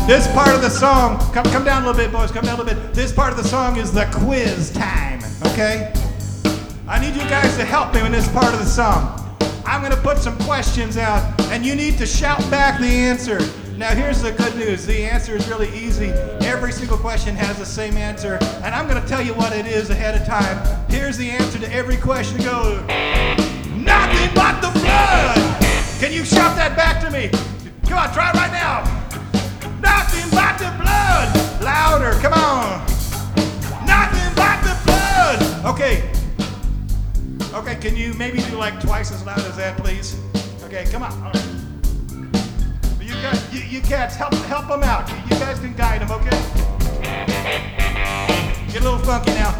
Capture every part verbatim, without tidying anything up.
This part of the song, come come down a little bit, boys, come down a little bit. This part of the song is the quiz time, okay? I need you guys to help me in this part of the song. I'm gonna put some questions out, and you need to shout back the answer. Now here's the good news, the answer is really easy. Every single question has the same answer, and I'm gonna tell you what it is ahead of time. Here's the answer to every question. Go, nothing but the blood! Can you shout that back to me? Come on, try it right now. Nothing but the blood! Louder, come on. Nothing but the blood! Okay. Okay, can you maybe do like twice as loud as that, please? Okay, come on. All right. You guys, you, you cats, help help them out. You, you guys can guide them, okay? Get a little funky now.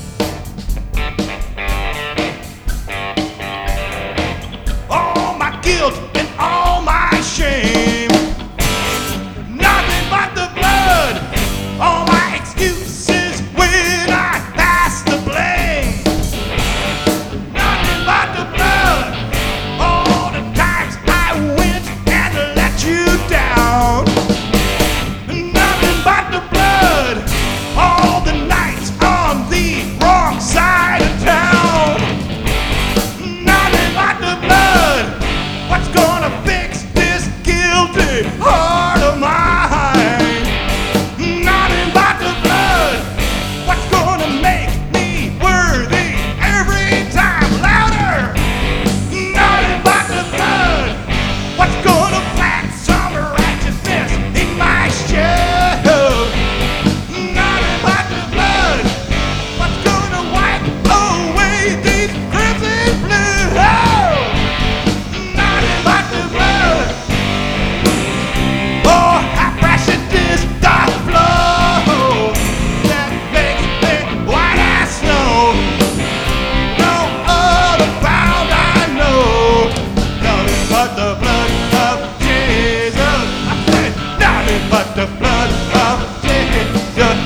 All my guilt and all my shame. Nothing but the blood. All my excuses when I pass the blame. Nothing but the blood. All the times I went and let you down. Nothing but the blood. All the nights on the wrong side of town. Nothing but the blood. What's gonna fix this guilty heart of mine? Nothing but the blood. What's gonna make me worthy every time? Louder. Nothing but the blood. What's gonna plant some righteousness in my shell? Nothing but the blood. What's gonna wipe away these crimson blues? Nothing but the blood. Oh, how precious is the flow that makes me white as snow. No other found I know. Nothing but the blood of Jesus. I said, nothing but the blood of Jesus.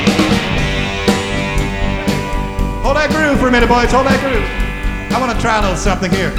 Hold that groove for a minute, boys. Hold that groove. I want to try a little something here.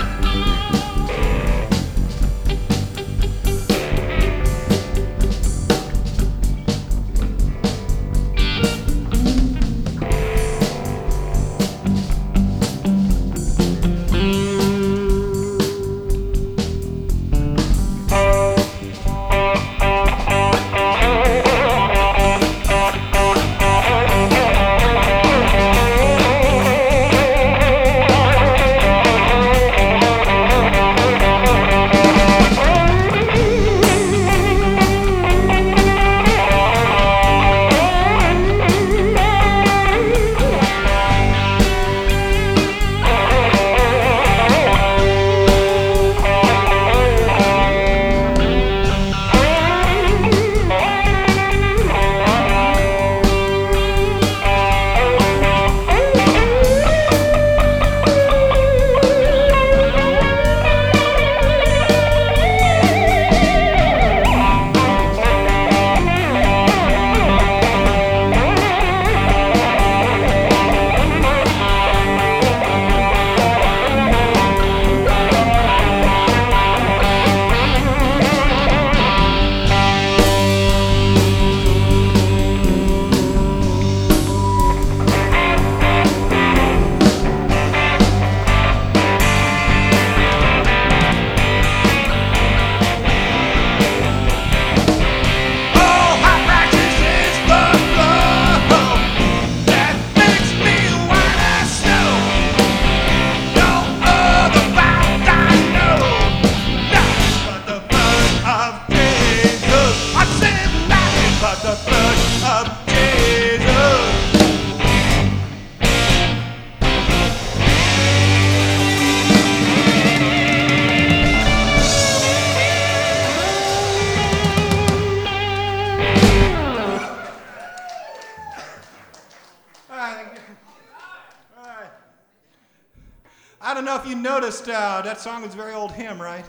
I don't know if you noticed, uh, that song is a very old hymn, right?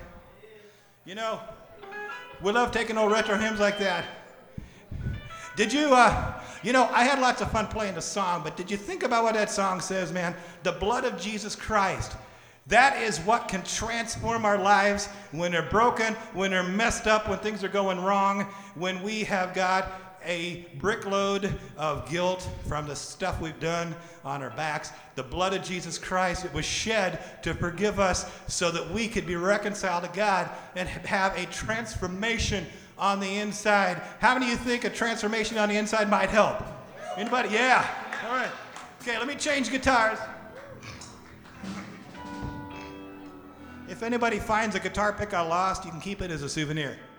You know, we love taking old retro hymns like that. Did you, uh, you know, I had lots of fun playing the song, but did you think about what that song says, man? The blood of Jesus Christ. That is what can transform our lives when they're broken, when they're messed up, when things are going wrong, when we have got a brickload of guilt from the stuff we've done on our backs. The blood of Jesus Christ, it was shed to forgive us so that we could be reconciled to God and have a transformation on the inside. How many of you think a transformation on the inside might help? Anybody? Yeah. All right. Okay, let me change guitars. If anybody finds a guitar pick I lost, you can keep it as a souvenir.